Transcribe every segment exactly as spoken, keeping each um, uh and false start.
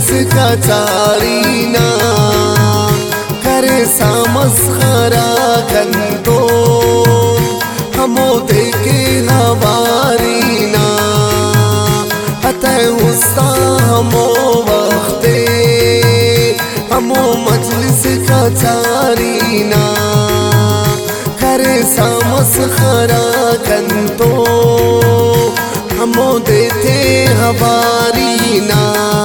मजलिस का चारीना करे सा मस्खरा कंतो हमो देखे हवारीना अतः उस्ता हमो वक्ते हमो मजलिस का चारीना करे सा मस्खरा कंतो हमो देते हवारीना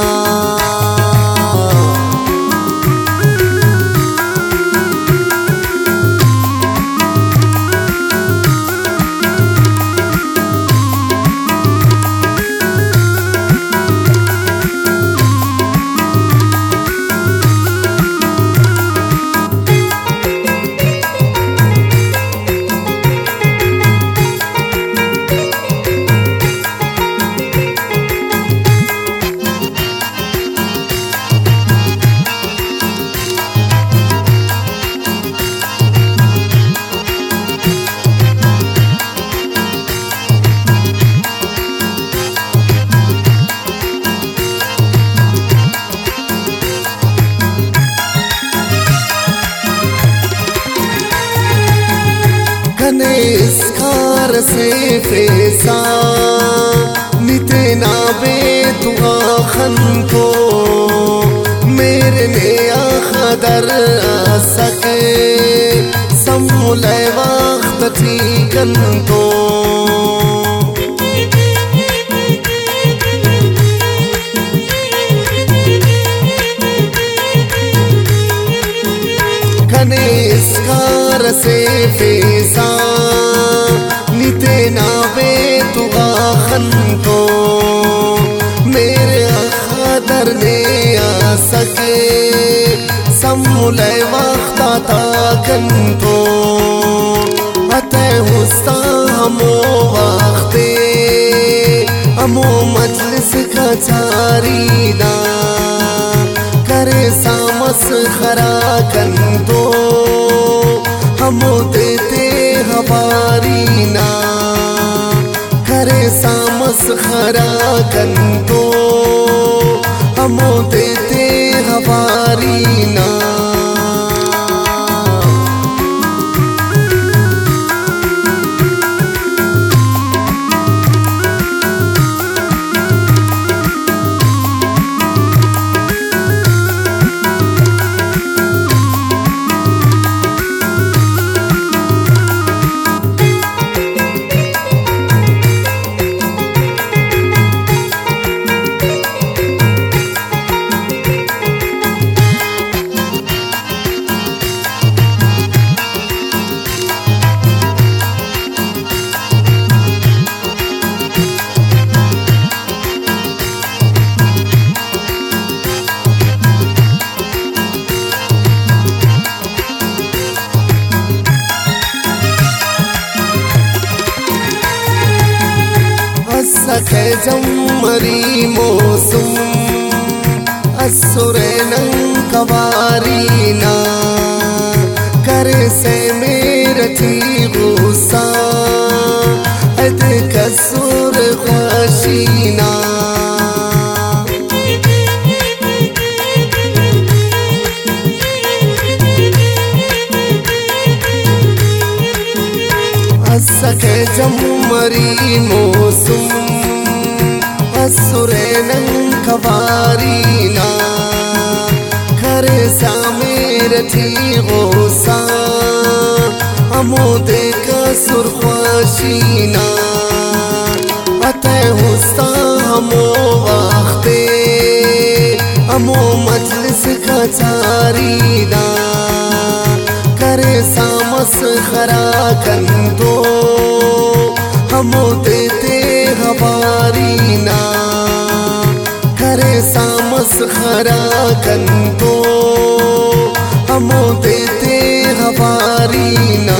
इसकार से फेसा निते ना बे तुआ खंतो मेरे ने आखदर सके समूले वक्त थी गंतो कने इसकार से फेसा निते नावे तुआ खंतो मेरे खादर ने आ सके समूले वक्त आता कंतो अतः हुस्ता हमो वक्ते हमो मजलिस का चारीना करे सा मस्खरा कंतो हमो देते हवारीना करे सा मस्खरा कंतो हमो देते हवारीना सखे जम्मरी मौसम असुरे नंकवारीना करे से मेरे थी गुस्सा अद कसुर ख्वाशीना सखे जम्मरी मौसम असुरे नंकवारीना करे सा मेरे थी गुस्सा हमो देखा सुरख्वाशीना अतः हुस्ता हमो वक्ते हमो मजलिस का चारीना करे सा मस्खरा कंतो हमो देते हवारीना करे सा मस्खरा कंतो हमो देते हवारीना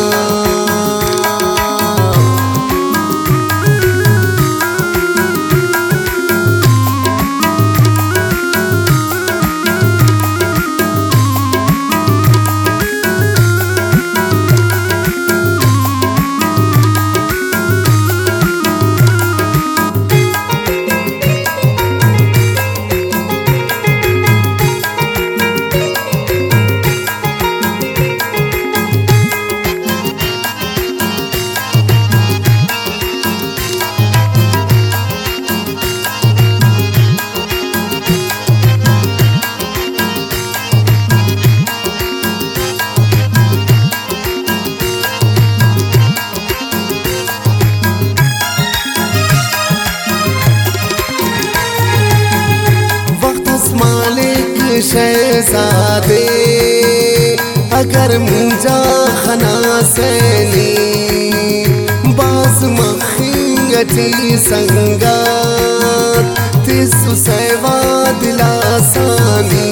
मालिक शहजादे अगर मुझा खना सैनी बाज मखिंगटी संगात तिसु सेवा दिलासानी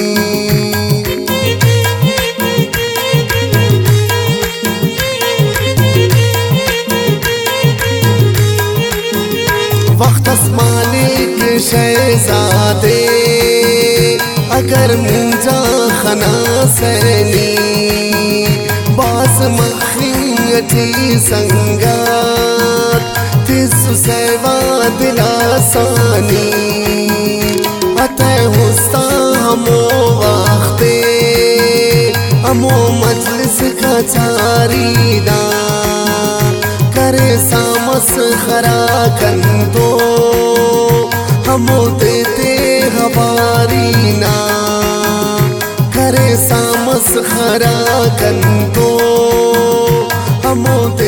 वक्त मालिक शहजादे अगर मुझा खना सैनी बास मखिंगटी संगात तिसु सेवा दिलासानी अतः हुस्ता हमो वक्ते हमो मजलिस का चारीदा करे सामस खरा कंदो हमो देते हमारी ना करे सामस खरा कंदो हमो